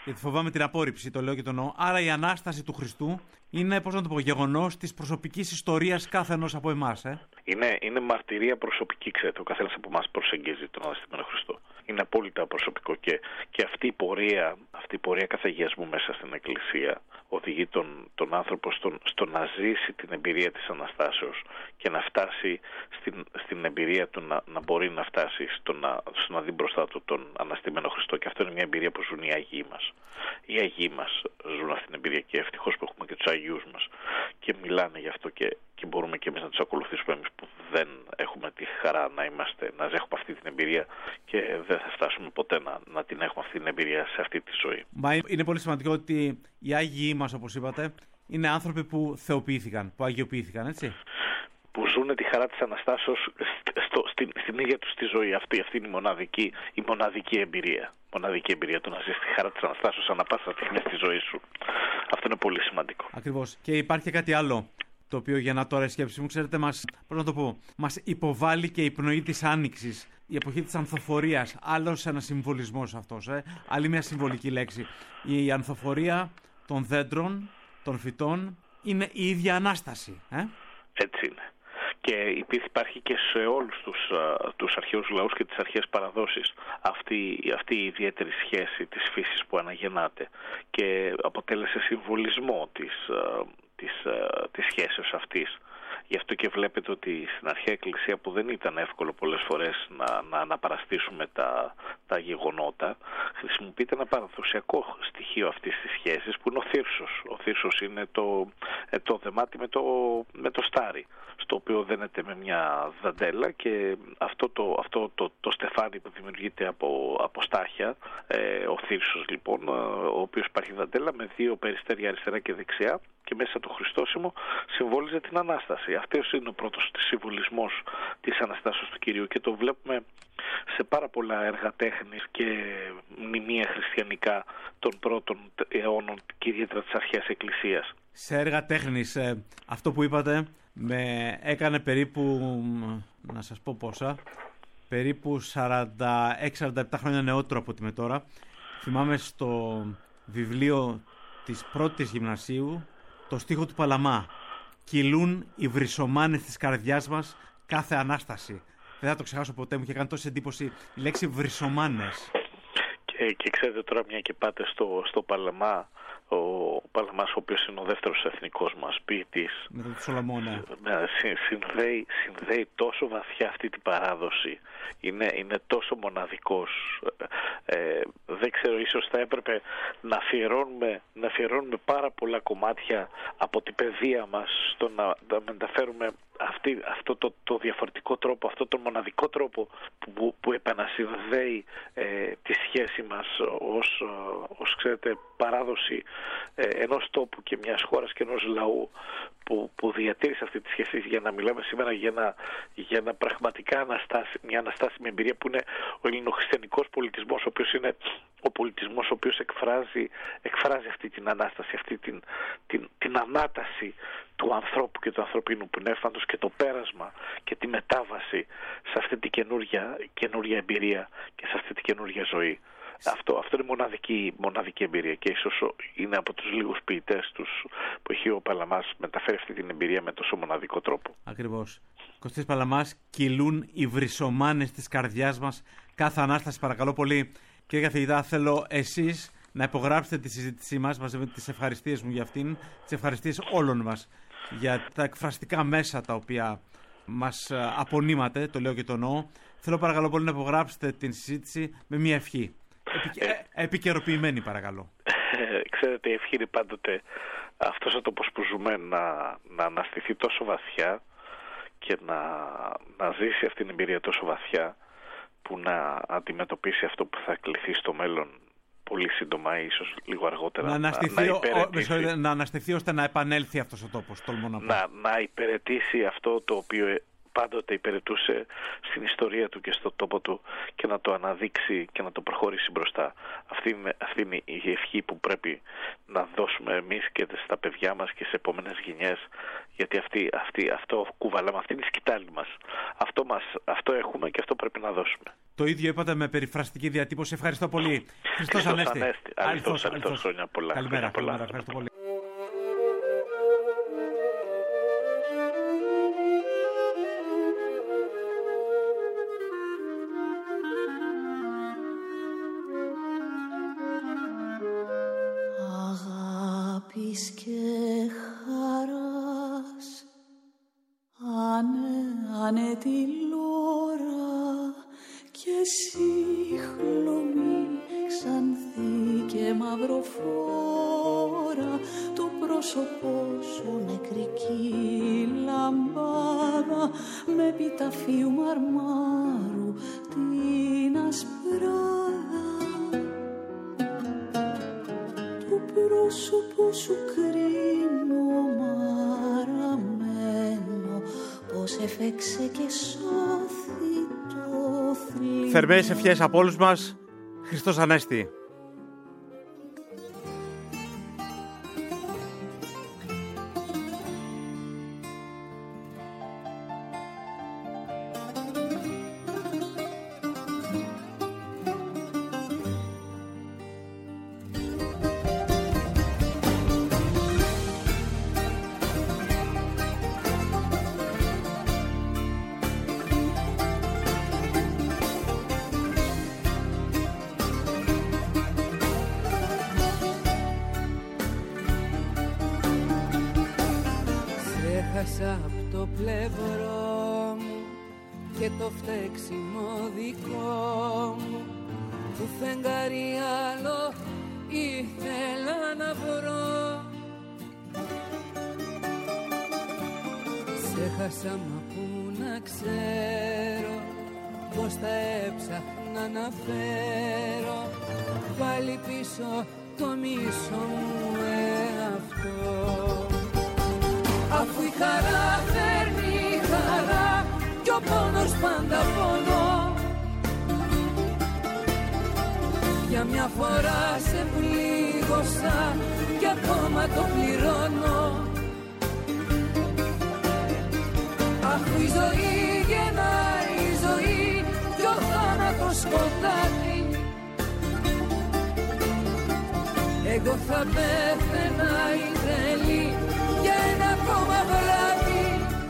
Γιατί φοβάμαι την απόρριψη, το λέω και το εννοώ. Άρα η Ανάσταση του Χριστού είναι, πώς να το πω, γεγονός της προσωπικής ιστορίας κάθε ενός από εμάς. Είναι μαρτυρία προσωπική, ξέρετε. Ο καθένας από εμάς προσεγγίζει τον αναστημένο Χριστό. Είναι απόλυτα προσωπικό και αυτή η πορεία καθαγιασμού μέσα στην Εκκλησία οδηγεί τον άνθρωπο στο να ζήσει την εμπειρία της Αναστάσεως και να φτάσει στην εμπειρία του να μπορεί να φτάσει στο να δει μπροστά του τον αναστημένο Χριστό. Και αυτό είναι μια εμπειρία που ζουν οι Άγιοι μας. Οι Άγιοι μας ζουν αυτή την εμπειρία και ευτυχώς που έχουμε και τους Αγίους μας και μιλάνε γι' αυτό και μπορούμε και εμείς να τους ακολουθήσουμε, εμείς που δεν έχουμε τη χαρά να έχουμε αυτή την εμπειρία και δεν θα φτάσουμε ποτέ να την έχουμε αυτή την εμπειρία σε αυτή τη ζωή. Μα είναι πολύ σημαντικό ότι οι Άγιοι μας, όπως είπατε, είναι άνθρωποι που θεοποιήθηκαν, που αγιοποιήθηκαν, έτσι. Που ζουν τη χαρά της Αναστάσεως στην ίδια τους τη ζωή. Αυτή είναι η μοναδική εμπειρία. Μοναδική εμπειρία του να ζεις τη χαρά της Αναστάσεως ανά πάσα στιγμή στη ζωή σου. Αυτό είναι πολύ σημαντικό. Ακριβώς. Και υπάρχει και κάτι άλλο, το οποίο για να τώρα η σκέψη μου, ξέρετε, μας υποβάλλει και η πνοή της Άνοιξης, η εποχή της ανθοφορίας. Άλλος ένας συμβολισμός αυτός, άλλη μια συμβολική λέξη. Η ανθοφορία των δέντρων, των φυτών, είναι η ίδια Ανάσταση. Έτσι είναι. Και υπάρχει και σε όλους τους αρχαίους λαούς και τις αρχαίες παραδόσεις αυτή η ιδιαίτερη σχέση της φύσης που αναγεννάται και αποτέλεσε συμβολισμό της σχέσεως αυτής. Γι' αυτό και βλέπετε ότι στην αρχαία Εκκλησία, που δεν ήταν εύκολο πολλές φορές να αναπαραστήσουμε τα γεγονότα, χρησιμοποιείται ένα παραδοσιακό στοιχείο αυτής της σχέσης που είναι ο θύρσος. Ο θύρσος είναι το δεμάτι με το στάρι, στο οποίο δένεται με μια δαντέλα και αυτό το στεφάνι που δημιουργείται από στάχια, ο θύρσος λοιπόν, ο οποίος υπάρχει δαντέλα με δύο περιστέρια αριστερά και δεξιά, και μέσα το Χριστόσιμο συμβόλιζε την Ανάσταση. Αυτός είναι ο πρώτος συμβολισμός της Αναστάσεως του Κυρίου και το βλέπουμε σε πάρα πολλά έργα τέχνης και μνημεία χριστιανικά των πρώτων αιώνων και ιδιαίτερα της αρχαίας Εκκλησίας. Σε έργα τέχνης, αυτό που είπατε με έκανε περίπου, να σας πω πόσα, περίπου 46-47 χρόνια νεότερο από ότι με τώρα. Θυμάμαι στο βιβλίο της πρώτης γυμνασίου το στίχο του Παλαμά. «Κυλούν οι βρυσομάνες της καρδιάς μας κάθε Ανάσταση». Δεν θα το ξεχάσω ποτέ, μου είχε κάνει τόση εντύπωση η λέξη βρυσομάνες. Και ξέρετε τώρα, μια και πάτε στο Παλαμά, ο Παλαμάς, ο οποίος είναι ο δεύτερος εθνικός μας ποιητής, μετά του Σολομώνα, συνδέει τόσο βαθιά αυτή την παράδοση, είναι τόσο μοναδικός. Δεν ξέρω, ίσως θα έπρεπε να αφιερώνουμε πάρα πολλά κομμάτια από την παιδεία μας στο να μεταφέρουμε αυτό το διαφορετικό τρόπο, αυτό το μοναδικό τρόπο που επανασυνδέει τη σχέση μας ως ξέρετε, παράδοση ενός τόπου και μιας χώρας και ενός λαού που διατήρησε αυτή τη σχέση, για να μιλάμε σήμερα για ένα πραγματικά μια αναστάσιμη εμπειρία που είναι ο ελληνοχριστιανικός πολιτισμός, ο οποίος είναι ο πολιτισμός ο οποίος εκφράζει αυτή την Ανάσταση, αυτή την ανάταση του ανθρώπου και του ανθρωπίνου πνεύματος και το πέρασμα και τη μετάβαση σε αυτή την καινούργια εμπειρία και σε αυτή την καινούργια ζωή. Αυτό είναι μοναδική εμπειρία και ίσως είναι από τους λίγους ποιητές που έχει ο Παλαμάς μεταφέρει αυτή την εμπειρία με τόσο μοναδικό τρόπο. Ακριβώς. Κωστής Παλαμάς, «Κυλούν οι βρυσομάνες της καρδιάς μας κάθε Ανάσταση». Παρακαλώ πολύ, κύριε καθηγητά, θέλω εσείς να υπογράψετε τη συζήτησή μας μαζί με τις ευχαριστίες μου για αυτήν, τις ευχαριστίες όλων μας για τα εκφραστικά μέσα τα οποία μας απονείματε, το λέω και το εννοώ. Θέλω παρακαλώ πολύ να υπογράψετε την συζήτηση με μια ευχή. Επικαιροποιημένη παρακαλώ. Ξέρετε, η ευχή είναι πάντοτε αυτός ο τόπος που ζούμε να αναστηθεί τόσο βαθιά και να ζήσει αυτή την εμπειρία τόσο βαθιά που να αντιμετωπίσει αυτό που θα κληθεί στο μέλλον πολύ σύντομα ή ίσως λίγο αργότερα να αναστηθεί ώστε να επανέλθει αυτός ο τόπος, τολμώ να πω. Να υπηρετήσει αυτό το οποίο πάντοτε υπηρετούσε στην ιστορία του και στον τόπο του και να το αναδείξει και να το προχωρήσει μπροστά. Αυτή είναι η ευχή που πρέπει να δώσουμε εμείς και στα παιδιά μας και σε επόμενες γενιές, γιατί αυτό κουβαλάμε, αυτή είναι η σκητάλη μας. Αυτό έχουμε και αυτό πρέπει να δώσουμε. Το ίδιο είπατε με περιφραστική διατύπωση. Ευχαριστώ πολύ. Χριστός Ανέστη. Αληθώς, χρόνια πολλά. Καλημέρα. Ευχαριστώ πολύ. Αγάπης και χαράς άνε τη λόρα και σύγχλωμη ξανθή και μαυροφόρα το πρόσωπό σου νεκρική λαμπάδα με επιταφείου μαρμάρου την ασπράδα το πρόσωπό σου κρίνω μαραμένο πως έφεξε και σώθη το θλίβο. Θερμές ευχές από όλους μας. Χριστός Ανέστη. Έχασα απ' το πλευρό μου και το φταίξιμο δικό μου που φεγγάρι άλλο ήθελα να βρω. Σε χάσα μα που να ξέρω πως θα έψαχνα να φέρω πάλι πίσω το μισό μου εαυτό. Αφού η χαρά φέρνει χαρά κι ο πόνος πάντα πόνο, για μια φορά σε πλήγωσα κι ακόμα το πληρώνω. Αφού η ζωή γεννάει η ζωή κι ο θάνατος σκοτάδι, εγώ θα πέθαινα η τρελή για ένα ακόμα βράδυ.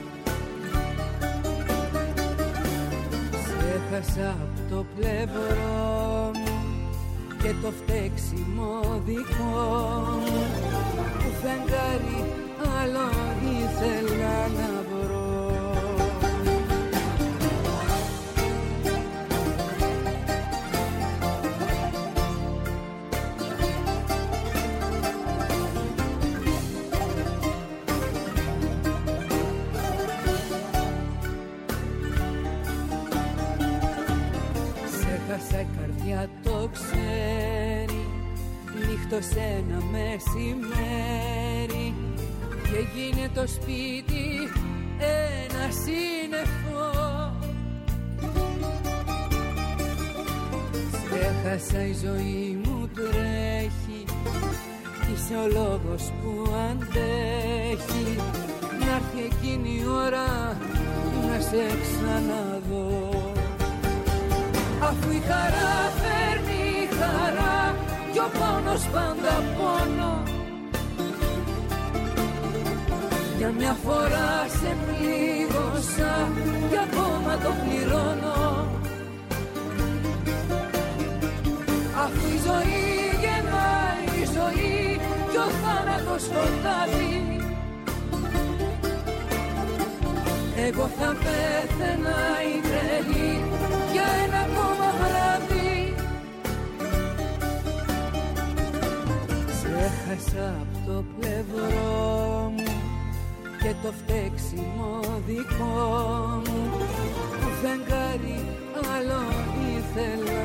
Σε έχασα απ' το πλευρό μου και το φταίξιμο δικό μου που φεγγάρι άλλο ήθελα να βρω. Σε καρδιά το ξέρει, νύχτος ένα μεσημέρι και γίνε το σπίτι ένα σύννεφο. Σε έχασα, η ζωή μου τρέχει, είσαι ο λόγος που αντέχει να έρθει εκείνη η ώρα να σε ξαναδώ. Αφού η χαρά φέρνει χαρά κι ο πόνος πάντα πόνο, για μια φορά σε πλήγωσα κι ακόμα το πληρώνω. Αφού η ζωή γεννάει η ζωή κι ο θάνατος σκοτάδι, εγώ θα πέθαινα η τρελή για ένα ακόμα βράδυ. Σε έχασα απ' το πλευρό μου και το φταίξιμο δικό μου που φεγγάρι άλλο ήθελα